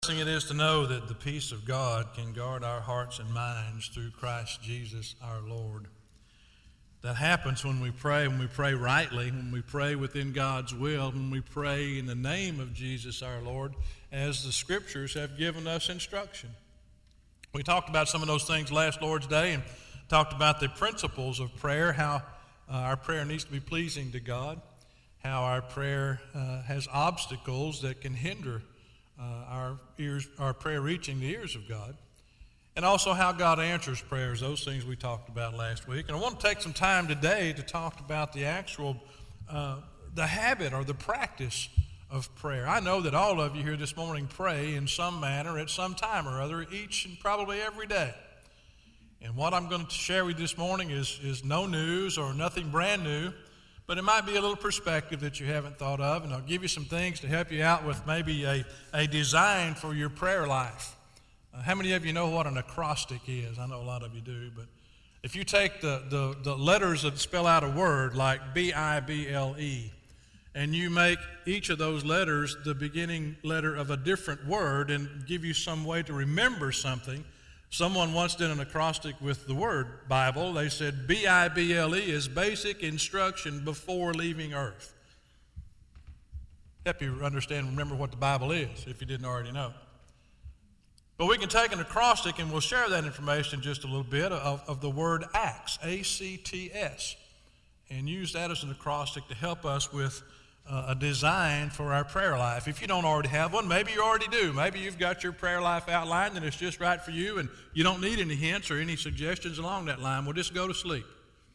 It is to know that the peace of God can guard our hearts and minds through Christ Jesus our Lord. That happens when we pray rightly, when we pray within God's will, when we pray in the name of Jesus our Lord, as the Scriptures have given us instruction. We talked about some of those things last Lord's Day and talked about the principles of prayer, how our prayer needs to be pleasing to God, how our prayer has obstacles that can hinder our prayer reaching the ears of God, and also how God answers prayers. Those things we talked about last week. And I want to take some time today to talk about the actual, the habit or the practice of prayer. I know that all of you here this morning pray in some manner at some time or other, each and probably every day. And what I'm going to share with you this morning is no news or nothing brand new, but it might be a little perspective that you haven't thought of, and I'll give you some things to help you out with maybe a design for your prayer life. How many of you know what an acrostic is? I know a lot of you do, but if you take the letters that spell out a word like B-I-B-L-E, and you make each of those letters the beginning letter of a different word and give you some way to remember something. Someone once did an acrostic with the word Bible. They said B-I-B-L-E is basic instruction before leaving earth. Help you understand and remember what the Bible is, if you didn't already know. But we can take an acrostic, and we'll share that information just a little bit, of the word ACTS, A-C-T-S, and use that as an acrostic to help us with a design for our prayer life. If you don't already have one, maybe you already do. Maybe you've got your prayer life outlined and it's just right for you, and you don't need any hints or any suggestions along that line. We'll just go to sleep.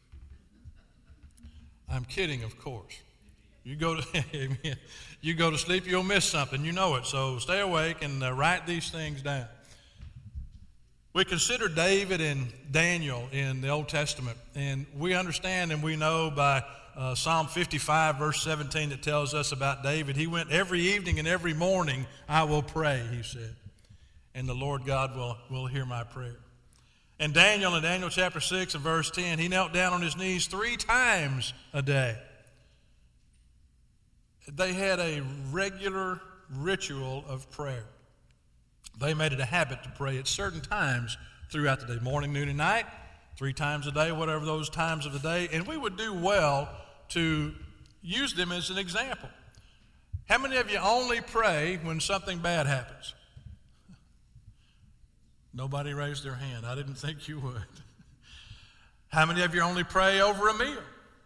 I'm kidding, of course. You go to sleep, you'll miss something. You know it. So stay awake and write these things down. We consider David and Daniel in the Old Testament, and we understand and we know by Psalm 55, verse 17, that tells us about David. He went every evening and every morning, I will pray, he said, and the Lord God will hear my prayer. And Daniel, in Daniel chapter 6 and verse 10, he knelt down on his knees 3 times a day. They had a regular ritual of prayer. They made it a habit to pray at certain times throughout the day, morning, noon, and night, 3 times a day, whatever those times of the day. And we would do well to use them as an example. How many of you only pray when something bad happens? Nobody raised their hand. I didn't think you would. How many of you only pray over a meal?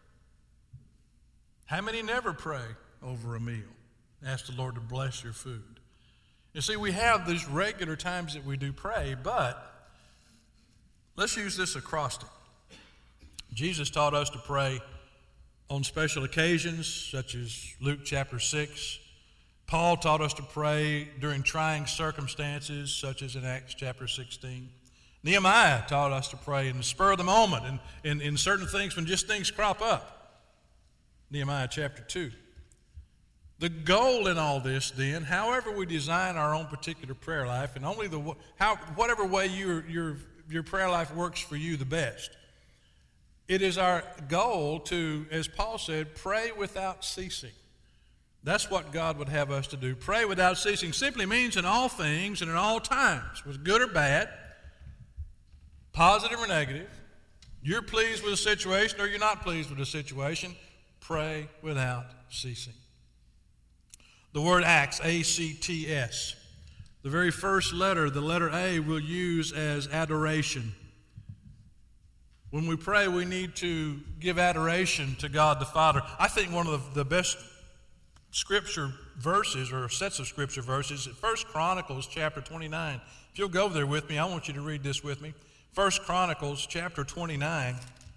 How many never pray over a meal? Ask the Lord to bless your food. You see, we have these regular times that we do pray, but let's use this acrostic. Jesus taught us to pray on special occasions, such as Luke chapter 6. Paul taught us to pray during trying circumstances, such as in Acts chapter 16. Nehemiah taught us to pray in the spur of the moment and in certain things when just things crop up. Nehemiah chapter 2. The goal in all this, then, however we design our own particular prayer life, and only whatever way your prayer life works for you the best, it is our goal to, as Paul said, pray without ceasing. That's what God would have us to do. Pray without ceasing simply means in all things and at all times, whether good or bad, positive or negative. You're pleased with a situation or you're not pleased with a situation, pray without ceasing. The word acts, A-C-T-S. The very first letter, the letter A, we'll use as adoration. When we pray, we need to give adoration to God the Father. I think one of the best scripture verses or sets of scripture verses is 1 Chronicles chapter 29. If you'll go there with me, I want you to read this with me. 1 Chronicles chapter 29.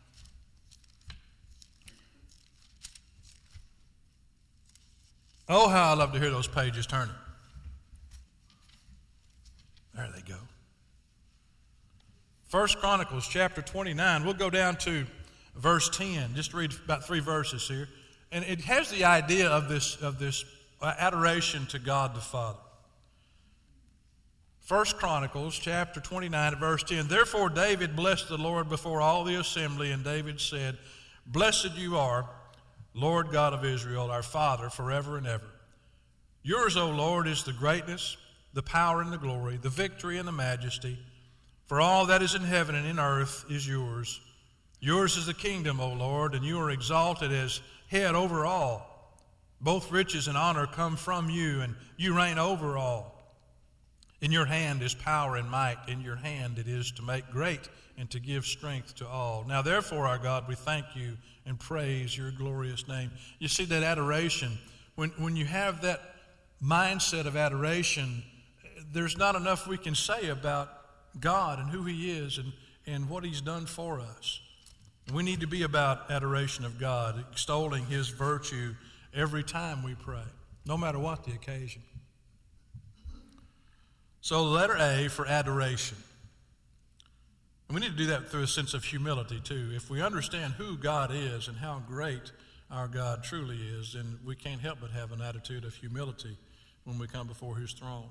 Oh, how I love to hear those pages turning. There they go. 1 Chronicles chapter 29. We'll go down to verse 10. Just read about 3 verses here. And it has the idea of this adoration to God the Father. 1 Chronicles chapter 29 verse 10. Therefore David blessed the Lord before all the assembly, and David said, Blessed you are, Lord God of Israel, our Father, forever and ever. Yours, O Lord, is the greatness the power and the glory, the victory and the majesty. For all that is in heaven and in earth is yours. Yours is the kingdom, O Lord, and you are exalted as head over all. Both riches and honor come from you, and you reign over all. In your hand is power and might. In your hand it is to make great and to give strength to all. Now, therefore, our God, we thank you and praise your glorious name. You see that adoration, when you have that mindset of adoration, there's not enough we can say about God and who he is and what he's done for us. We need to be about adoration of God, extolling his virtue every time we pray, no matter what the occasion. So letter A for adoration. And we need to do that through a sense of humility too. If we understand who God is and how great our God truly is, then we can't help but have an attitude of humility when we come before his throne.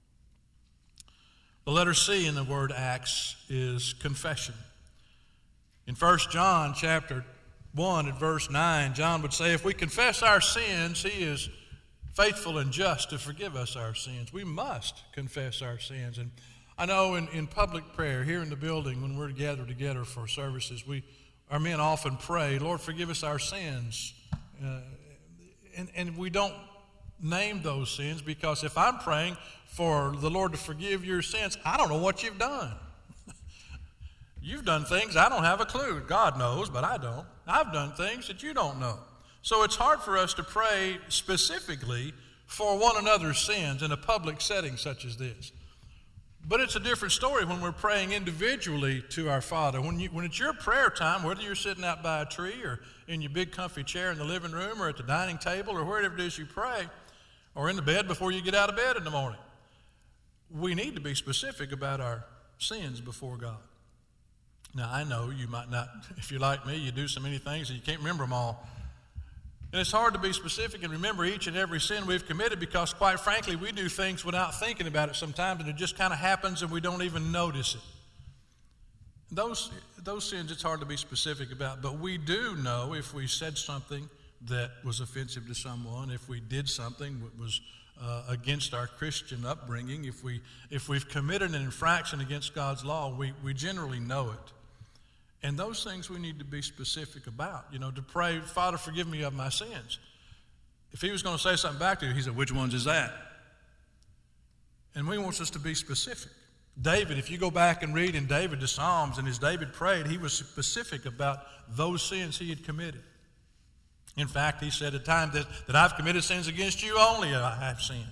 The letter C in the word Acts is confession. In 1 John chapter 1 at verse 9, John would say, if we confess our sins, he is faithful and just to forgive us our sins. We must confess our sins. And I know in public prayer here in the building, when we're gathered together for services, our men often pray, Lord, forgive us our sins. And we don't name those sins because if I'm praying for the Lord to forgive your sins, I don't know what you've done. You've done things I don't have a clue. God knows, but I don't. I've done things that you don't know. So it's hard for us to pray specifically for one another's sins in a public setting such as this. But it's a different story when we're praying individually to our Father. When it's your prayer time, whether you're sitting out by a tree or in your big comfy chair in the living room or at the dining table or wherever it is you pray, or in the bed before you get out of bed in the morning, we need to be specific about our sins before God. Now, I know you might not, if you're like me, you do so many things and you can't remember them all. And it's hard to be specific and remember each and every sin we've committed because, quite frankly, we do things without thinking about it sometimes, and it just kind of happens and we don't even notice it. Those sins it's hard to be specific about, but we do know if we said something that was offensive to someone, if we did something that was against our Christian upbringing, if we've committed an infraction against God's law, we generally know it. And those things we need to be specific about, to pray, Father, forgive me of my sins. If he was going to say something back to you, he said, which ones is that? And he wants us to be specific. David, if you go back and read in David the Psalms, and as David prayed, he was specific about those sins he had committed. In fact, he said, at times that I've committed sins against you only I have sinned.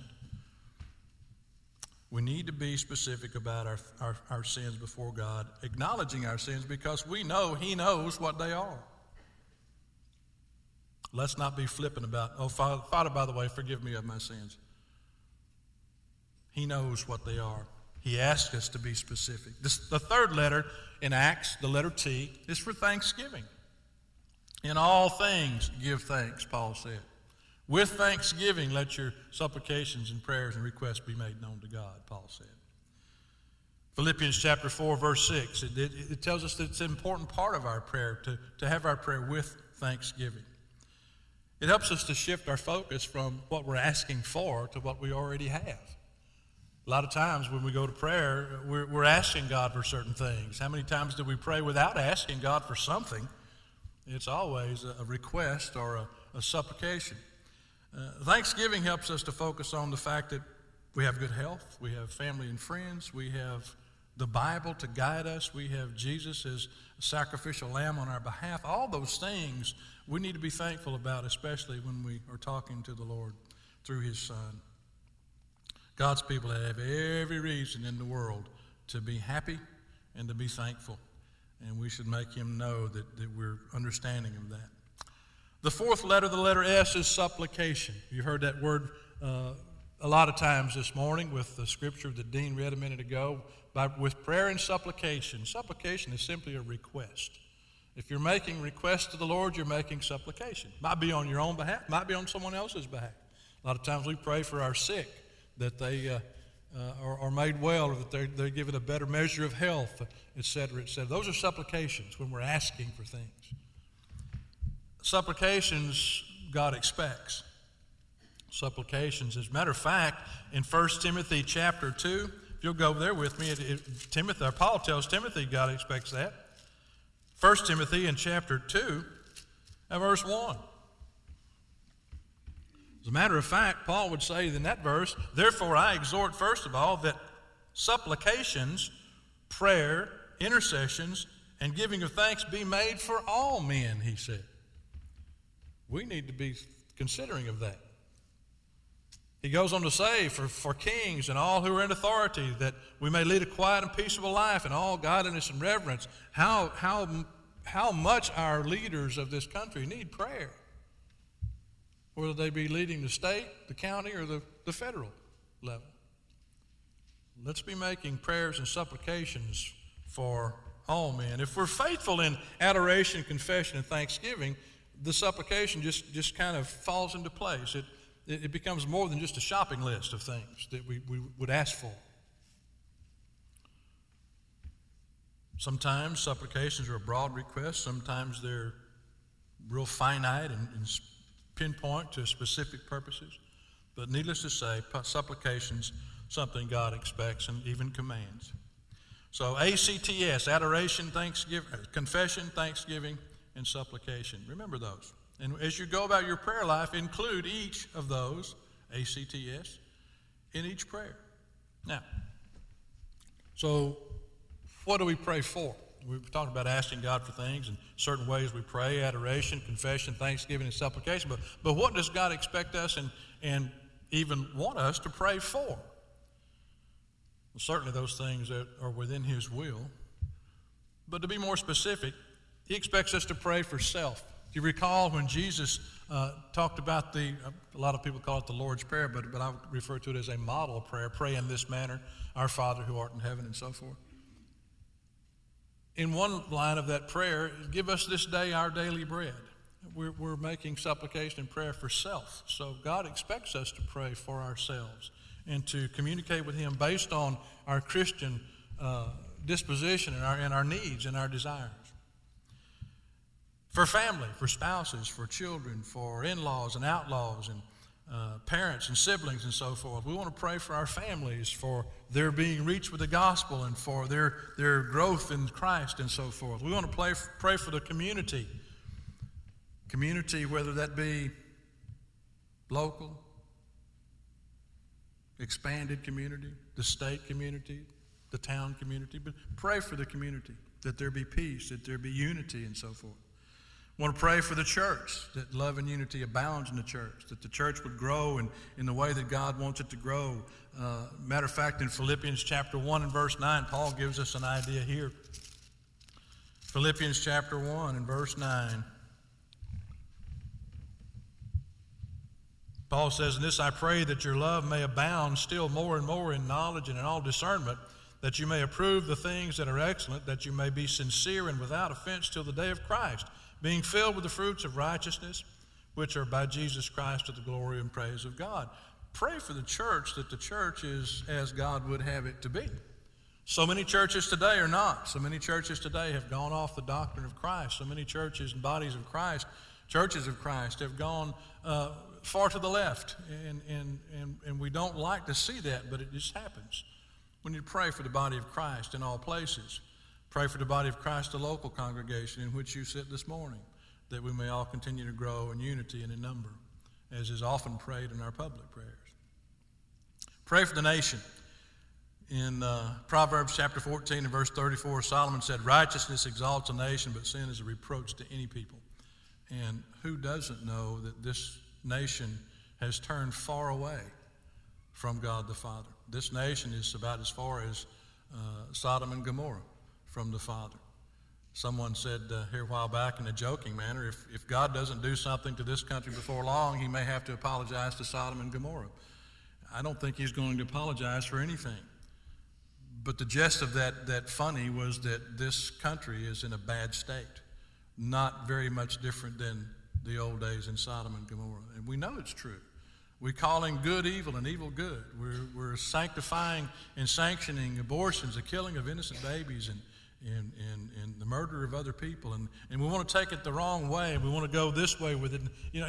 We need to be specific about our sins before God, acknowledging our sins because we know he knows what they are. Let's not be flippant about, Father, by the way, forgive me of my sins. He knows what they are. He asks us to be specific. The third letter in Acts, the letter T, is for thanksgiving. In all things give thanks, Paul said. With thanksgiving, let your supplications and prayers and requests be made known to God, Paul said. Philippians chapter 4, verse 6, it tells us that it's an important part of our prayer to have our prayer with thanksgiving. It helps us to shift our focus from what we're asking for to what we already have. A lot of times when we go to prayer, we're asking God for certain things. How many times do we pray without asking God for something? It's always a request or a supplication. Thanksgiving helps us to focus on the fact that we have good health, we have family and friends, we have the Bible to guide us, we have Jesus as a sacrificial lamb on our behalf. All those things we need to be thankful about, especially when we are talking to the Lord through his Son. God's people have every reason in the world to be happy and to be thankful, and we should make him know that we're understanding of that. The fourth letter, the letter S, is supplication. You heard that word a lot of times this morning with the scripture that Dean read a minute ago. With prayer and supplication. Supplication is simply a request. If you're making requests to the Lord, you're making supplication. Might be on your own behalf, might be on someone else's behalf. A lot of times we pray for our sick, that they are made well, or that they're given a better measure of health, et cetera, et cetera. Those are supplications when we're asking for things. Supplications God expects. Supplications. As a matter of fact, in 1 Timothy chapter 2, if you'll go there with me, Paul tells Timothy God expects that. 1 Timothy in chapter 2 and verse 1. As a matter of fact, Paul would say in that verse, therefore I exhort first of all that supplications, prayer, intercessions, and giving of thanks be made for all men, he said. We need to be considering of that. He goes on to say, for kings and all who are in authority, that we may lead a quiet and peaceable life in all godliness and reverence. How much our leaders of this country need prayer, whether they be leading the state, the county, or the federal level. Let's be making prayers and supplications for all men. If we're faithful in adoration, confession, and thanksgiving, the supplication just kind of falls into place. It becomes more than just a shopping list of things that we would ask for. Sometimes supplications are a broad request. Sometimes they're real finite and pinpoint to specific purposes. But needless to say, supplications, something God expects and even commands. So ACTS, adoration, thanksgiving, confession, thanksgiving, and supplication. Remember those. And as you go about your prayer life, include each of those, ACTS, in each prayer. Now, so what do we pray for? We've talked about asking God for things and certain ways we pray, adoration, confession, thanksgiving, and supplication. But what does God expect us and even want us to pray for? Well, certainly those things that are within His will. But to be more specific, He expects us to pray for self. Do you recall when Jesus talked about a lot of people call it the Lord's Prayer, but I refer to it as a model prayer, pray in this manner, our Father who art in heaven, and so forth. In one line of that prayer, give us this day our daily bread. We're making supplication and prayer for self. So God expects us to pray for ourselves and to communicate with Him based on our Christian disposition and our needs and our desires. For family, for spouses, for children, for in-laws and outlaws and parents and siblings and so forth. We want to pray for our families, for their being reached with the gospel and for their growth in Christ and so forth. We want to pray for the community. Community, whether that be local, expanded community, the state community, the town community. But pray for the community, that there be peace, that there be unity and so forth. I want to pray for the church, that love and unity abounds in the church, that the church would grow in the way that God wants it to grow. Matter of fact, in Philippians chapter 1 and verse 9, Paul gives us an idea here. Philippians chapter 1 and verse 9. Paul says, "In this I pray that your love may abound still more and more in knowledge and in all discernment, that you may approve the things that are excellent, that you may be sincere and without offense till the day of Christ, being filled with the fruits of righteousness, which are by Jesus Christ to the glory and praise of God." Pray for the church, that the church is as God would have it to be. So many churches today are not. So many churches today have gone off the doctrine of Christ. So many churches and bodies of Christ, churches of Christ, have gone far to the left. And we don't like to see that, but it just happens. We need to pray for the body of Christ in all places. Pray for the body of Christ, the local congregation in which you sit this morning, that we may all continue to grow in unity and in number, as is often prayed in our public prayers. Pray for the nation. In Proverbs chapter 14 and verse 34, Solomon said, "Righteousness exalts a nation, but sin is a reproach to any people." And who doesn't know that this nation has turned far away from God the Father? This nation is about as far as Sodom and Gomorrah from the Father. Someone said here a while back in a joking manner, if God doesn't do something to this country before long, He may have to apologize to Sodom and Gomorrah. I don't think He's going to apologize for anything. But the gist of that funny was that this country is in a bad state, not very much different than the old days in Sodom and Gomorrah. And we know it's true. We're calling good evil and evil good. We're sanctifying and sanctioning abortions, the killing of innocent babies, and the murder of other people. And we want to take it the wrong way, and we want to go this way with it. You know, if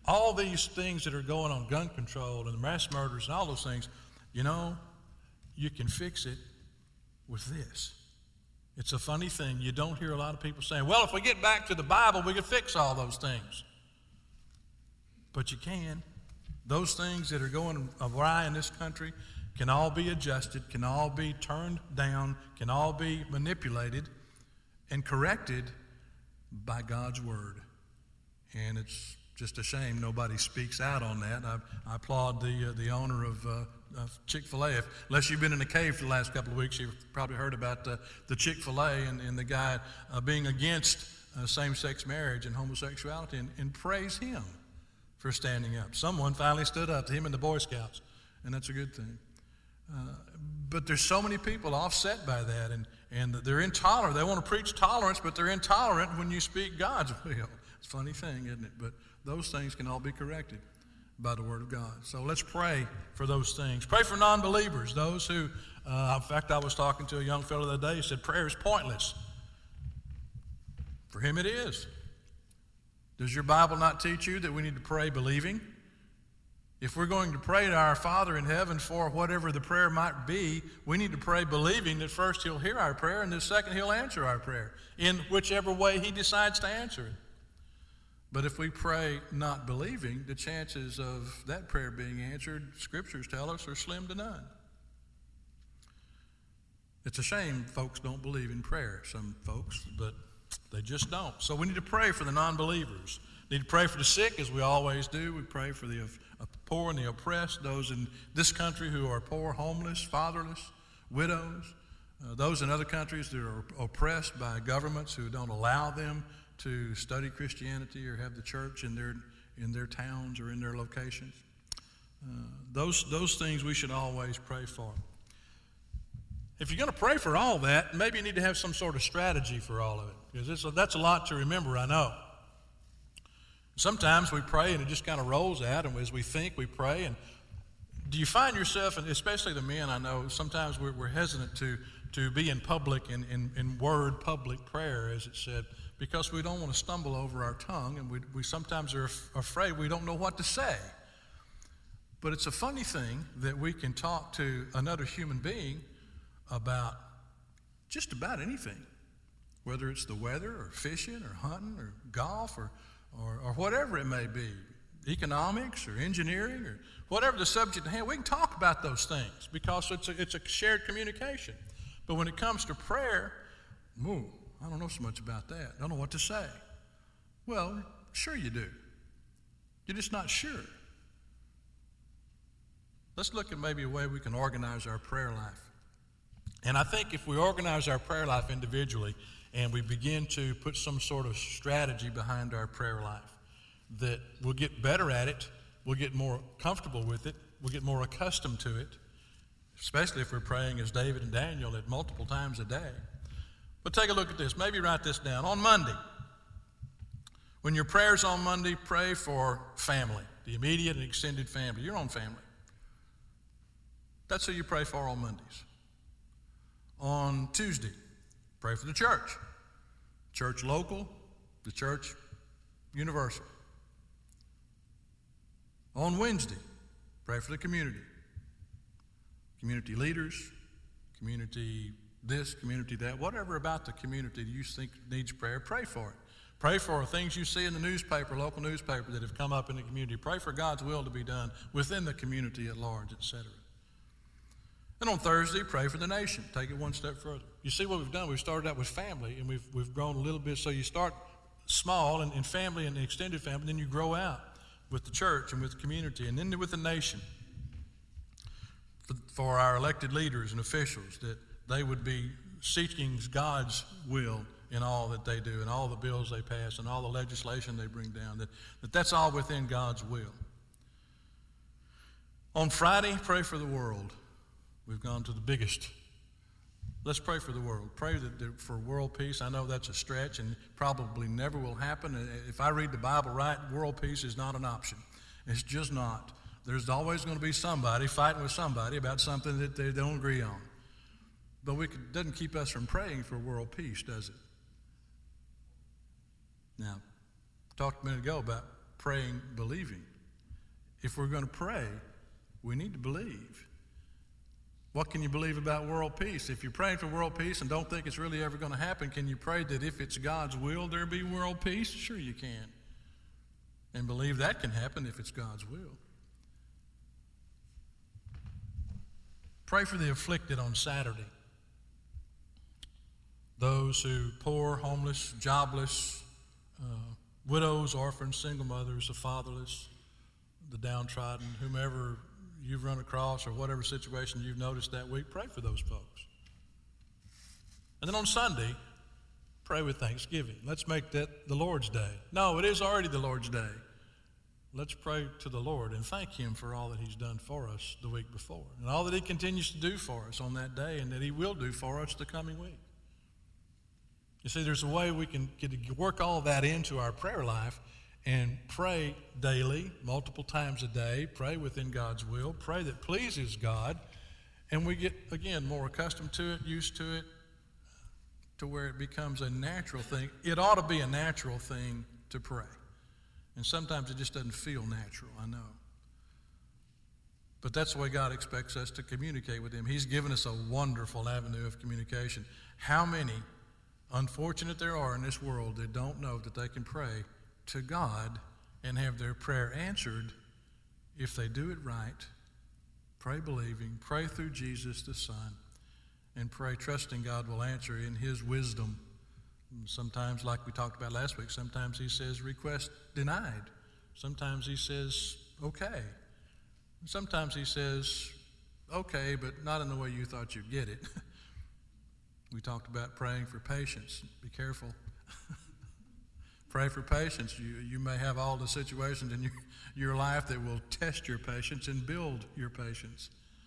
all these things that are going on, gun control and the mass murders and all those things, you can fix it with this. It's a funny thing. You don't hear a lot of people saying, well, if we get back to the Bible, we can fix all those things. But you can. Those things that are going awry in this country can all be adjusted, can all be turned down, can all be manipulated and corrected by God's Word. And it's just a shame nobody speaks out on that. I applaud the owner of Chick-fil-A. Unless you've been in a cave for the last couple of weeks, you've probably heard about the Chick-fil-A and the guy being against same-sex marriage and homosexuality, and praise him for standing up. Someone finally stood up to him and the Boy Scouts, and that's a good thing. But there's so many people offset by that, and they're intolerant. They want to preach tolerance, but they're intolerant when you speak God's will. It's a funny thing, isn't it? But those things can all be corrected by the Word of God. So let's pray for those things. Pray for non-believers, those who, in fact, I was talking to a young fellow the other day. He said, prayer is pointless. For him it is. Does your Bible not teach you that we need to pray believing? If we're going to pray to our Father in heaven for whatever the prayer might be, we need to pray believing that first He'll hear our prayer and then second He'll answer our prayer in whichever way He decides to answer it. But if we pray not believing, the chances of that prayer being answered, Scriptures tell us, are slim to none. It's a shame folks don't believe in prayer, some folks, but they just don't. So we need to pray for the non-believers. We need to pray for the sick, as we always do. We pray for the poor and the oppressed, those in this country who are poor, homeless, fatherless, widows, those in other countries that are oppressed by governments who don't allow them to study Christianity or have the church in their towns or in their locations. Those things we should always pray for. If you're going to pray for all that, maybe you need to have some sort of strategy for all of it, because that's a lot to remember, I know. Sometimes we pray and it just kind of rolls out, and as we think, we pray. And do you find yourself, and especially the men, I know, sometimes we're hesitant to be in public, in word public prayer, as it said, because we don't want to stumble over our tongue, and we sometimes are afraid we don't know what to say. But it's a funny thing that we can talk to another human being about just about anything, whether it's the weather or fishing or hunting or golf or whatever it may be, economics or engineering or whatever the subject at hand. We can talk about those things because it's a shared communication. But when it comes to prayer, I don't know so much about that. I don't know what to say. Well, sure you do. You're just not sure. Let's look at maybe a way we can organize our prayer life. And I think if we organize our prayer life individually and we begin to put some sort of strategy behind our prayer life, that we'll get better at it, we'll get more comfortable with it, we'll get more accustomed to it, especially if we're praying as David and Daniel at multiple times a day. But take a look at this. Maybe write this down. On Monday, when your prayer's on Monday, pray for family, the immediate and extended family, your own family. That's who you pray for on Mondays. On Tuesday, pray for the church. Church local, the church universal. On Wednesday, pray for the community. Community leaders, community this, community that, whatever about the community you think needs prayer, pray for it. Pray for things you see in the newspaper, local newspaper that have come up in the community. Pray for God's will to be done within the community at large, etc. And on Thursday, pray for the nation. Take it one step further. You see what we've done? We've started out with family, and we've grown a little bit. So you start small in family and the extended family, then you grow out with the church and with the community, and then with the nation. For our elected leaders and officials, that they would be seeking God's will in all that they do and all the bills they pass and all the legislation they bring down, that's all within God's will. On Friday, pray for the world. We've gone to the biggest. Let's pray for the world. Pray for world peace. I know that's a stretch and probably never will happen. If I read the Bible right, world peace is not an option. It's just not. There's always going to be somebody fighting with somebody about something that they don't agree on. But it doesn't keep us from praying for world peace, does it? Now, I talked a minute ago about praying, believing. If we're going to pray, we need to believe. What can you believe about world peace? If you're praying for world peace and don't think it's really ever going to happen, can you pray that if it's God's will, there be world peace? Sure you can. And believe that can happen if it's God's will. Pray for the afflicted on Saturday. Those who poor, homeless, jobless, widows, orphans, single mothers, the fatherless, the downtrodden, whomever you've run across or whatever situation you've noticed that week, pray for those folks. And then on Sunday, pray with thanksgiving. Let's make that the Lord's Day. No, it is already the Lord's Day. Let's pray to the Lord and thank Him for all that He's done for us the week before and all that He continues to do for us on that day and that He will do for us the coming week. You see, there's a way we can work all of that into our prayer life and pray daily, multiple times a day, pray within God's will, pray that pleases God, and we get, again, more accustomed to it, used to it, to where it becomes a natural thing. It ought to be a natural thing to pray. And sometimes it just doesn't feel natural, I know. But that's the way God expects us to communicate with Him. He's given us a wonderful avenue of communication. How many unfortunate there are in this world that don't know that they can pray to God and have their prayer answered if they do it right, pray believing, pray through Jesus the Son, and pray trusting God will answer in His wisdom. Sometimes, like we talked about last week, sometimes He says request denied. Sometimes He says okay. Sometimes He says okay, but not in the way you thought you'd get it. We talked about praying for patience. Be careful. Pray for patience. You may have all the situations in your life that will test your patience and build your patience.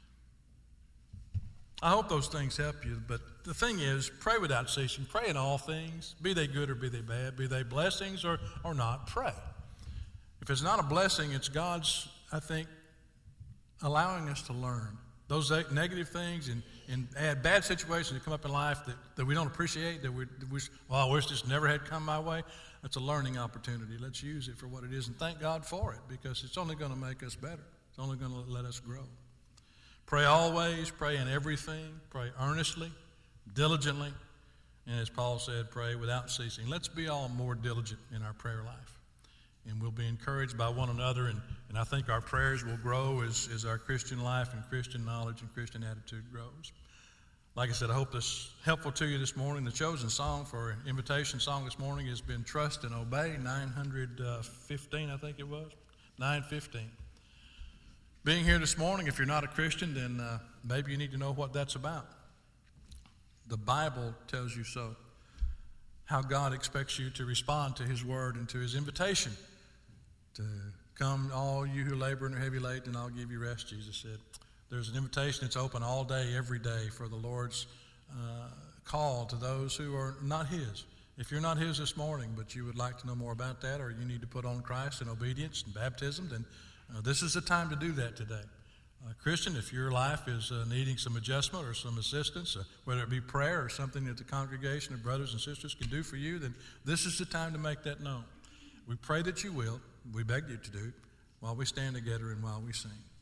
I hope those things help you, but the thing is, pray without ceasing. Pray in all things, be they good or be they bad, be they blessings or not, pray. If it's not a blessing, it's God's, I think, allowing us to learn. Those negative things and bad situations that come up in life that we don't appreciate, that we I wish this never had come my way, that's a learning opportunity. Let's use it for what it is and thank God for it, because it's only going to make us better. It's only going to let us grow. Pray always, pray in everything, pray earnestly, diligently, and as Paul said, pray without ceasing. Let's be all more diligent in our prayer life, and we'll be encouraged by one another, and I think our prayers will grow as our Christian life and Christian knowledge and Christian attitude grows. Like I said, I hope this is helpful to you this morning. The chosen song for an invitation song this morning has been Trust and Obey, 915, I think it was, 915. Being here this morning, if you're not a Christian, then maybe you need to know what that's about. The Bible tells you so, how God expects you to respond to His word and to His invitation to come, all you who labor and are heavy laden, and I'll give you rest, Jesus said. There's an invitation that's open all day, every day for the Lord's call to those who are not His. If you're not His this morning, but you would like to know more about that, or you need to put on Christ in obedience and baptism, then this is the time to do that today. Christian, if your life is needing some adjustment or some assistance, whether it be prayer or something that the congregation of brothers and sisters can do for you, then this is the time to make that known. We pray that you will. We beg you to do it while we stand together and while we sing.